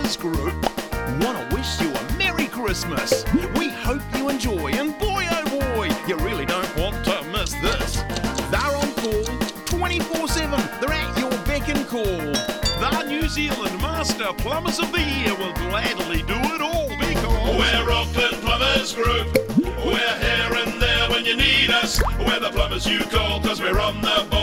Plumbers Group want to wish you a Merry Christmas. We hope you enjoy, and boy oh boy, you really don't want to miss this. They're on call 24/7. They're at your beck and call. The New Zealand Master Plumbers of the Year will gladly do it all because we're Auckland Plumbers Group. We're here and there when you need us. We're the plumbers you call 'cause we're on the ball.